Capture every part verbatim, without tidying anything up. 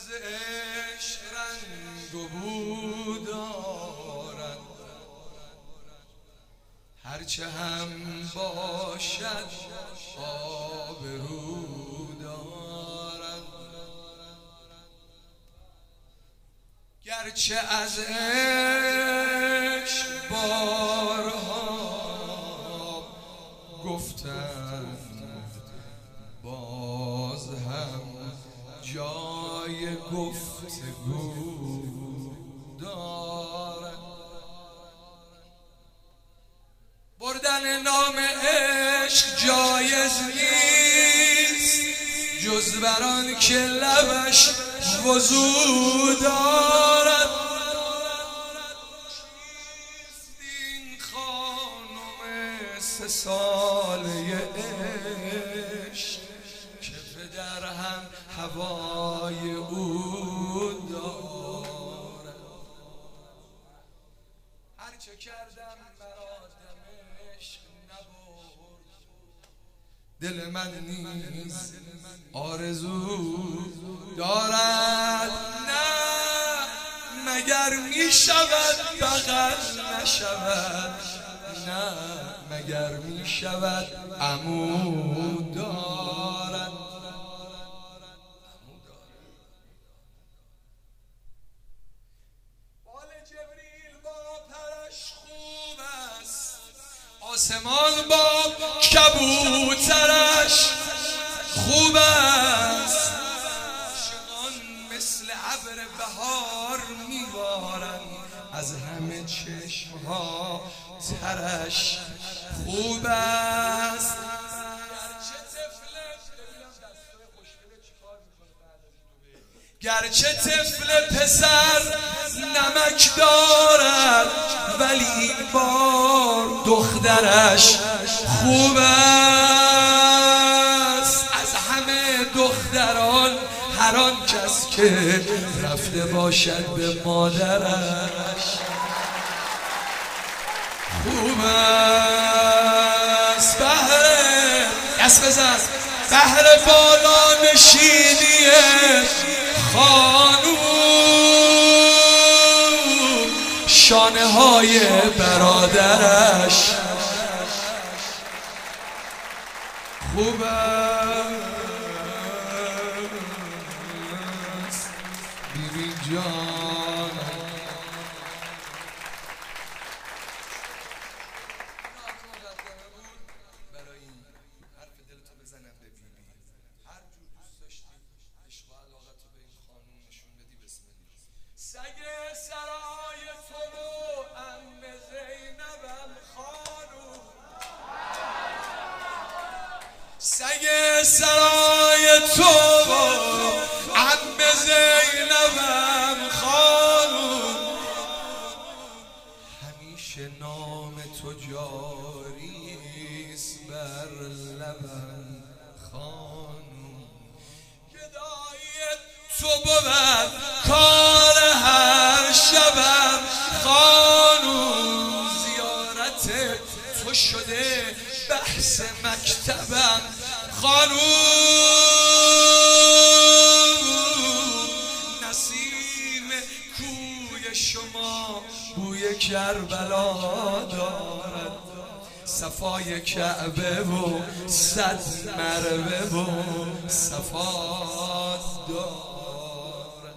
از عشق رنگ و بو دارد، هرچه هم باشد آبرو دارد. گرچه از عشق بارها گفتم، باز هم جای گفتگو دارد. بردن نام عشق جایز نیست جز بر آن که لبش وضو دارد. این خانم سه ساله عشق که پدر هم هوای او دارد. هرچه کردم برادم عشق نبرد، دل من نیز آرزو دارد. نه مگر می شود بغل نشود، نه مگر می شود عمو دارد. بال جبریل با پرش خوب است، آسمان با کبوترش خوب است. عاشقان مثل ابر بهار میبارند، از همه چشمها ترش خوب است. گرچه طفل پسر نمک دارد، ولی این بار دخترش خوب است. از همه دختران هر آن کس که رفته باشد به مادرش خوب است. بهر دست بزن، بهر بالا نشینی خانوم شانه های برادرش خوب است. بیبی جان برای این حرف دلتو بزنم به بیبی، هر جور دوست داشتی عشق و علاقتو به این خانوم نشون بدی. بسم الله. سگ سرای تو و عم زینبم خانوم، سگ سرای تو و عم زینبم خانوم، همیشه نام تو جاریست بر لبم خانوم. گدایی تو بود کار هر شبم خانوم، زیارت تو شده بحث مکتبم خانوم. نسیم کوی شما بوی کربلا دارد، صفای کعبه و صد مروه و صفا دارد.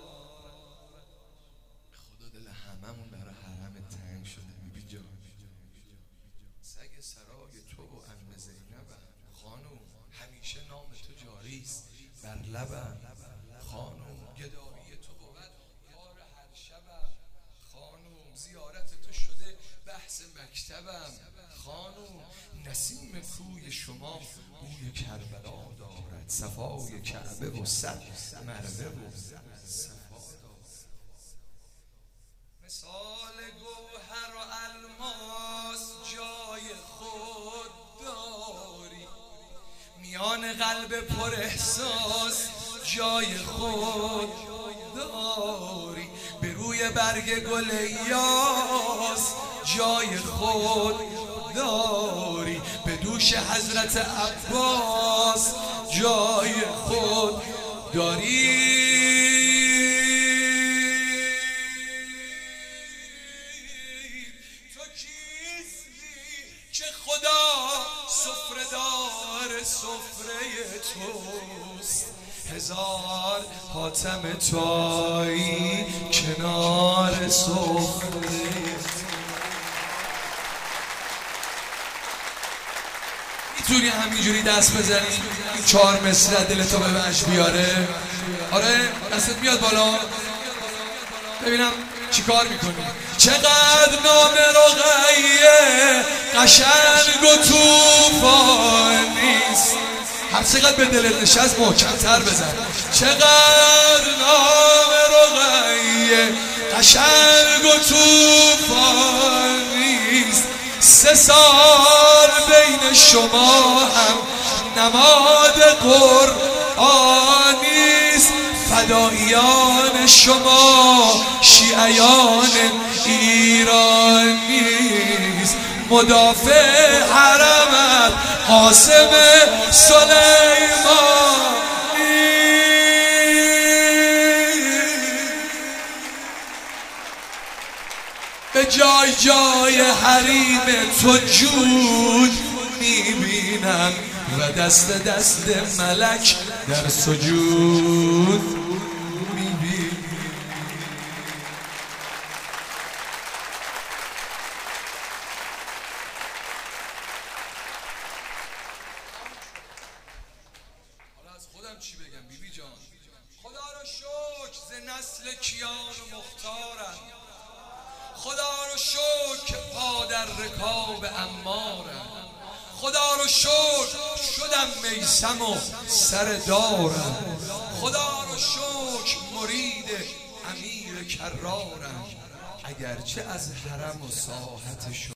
خدا دل هممون برای حرم تنگ شده. بیبی جان، سگ سرای تو و عم زینبم خانوم، همیشه نام تو جاریست بر لبم خانوم. گدایی تو بود کار هر شبم خانوم، زیارت تو شده بحث مکتبم خانوم. نسیم کوی شما بوی کربلا دارد، صفای کعبه و صد مروه و صفا دارد. مثال گوهر و الماس جای خود داری، میان قلب پر احساس جای خود داری. به روی برگ گل یاس جای خود داری، به دوش حضرت عباس جای خود داری. هزار حاتم طایی کنار سفره. میتونی همینجوری دست بزنی این چهار مصرع دلتو به وجد بیاره؟ آره دستت میاد بالا ببینم چیکار میکنی. چقدر نام رقیه قشنگ و توفانیست، هر چقدر به دلت نشست محکم‌تر بزن. چقدر نام رقیه قشنگ و توفانیست، سه سال بین شما هم نماد قرآنیست. فداییان شما شیعیان ایرانیست، مدافع حرمت قاسم سلیمانی. به جای جای حریم تو جود میبینم و دست دست ملک در سجود میبینم. حالا از خودم چی بگم بیبی جان؟ خدا را شکر ز نسل کیان و مختارم، خدا رو شکر که پا در رکاب عمارم، خدا رو شکر شدم میسم و سر دارم، خدا رو شکر مرید امیر کرارم، اگرچه از حرم و ساحت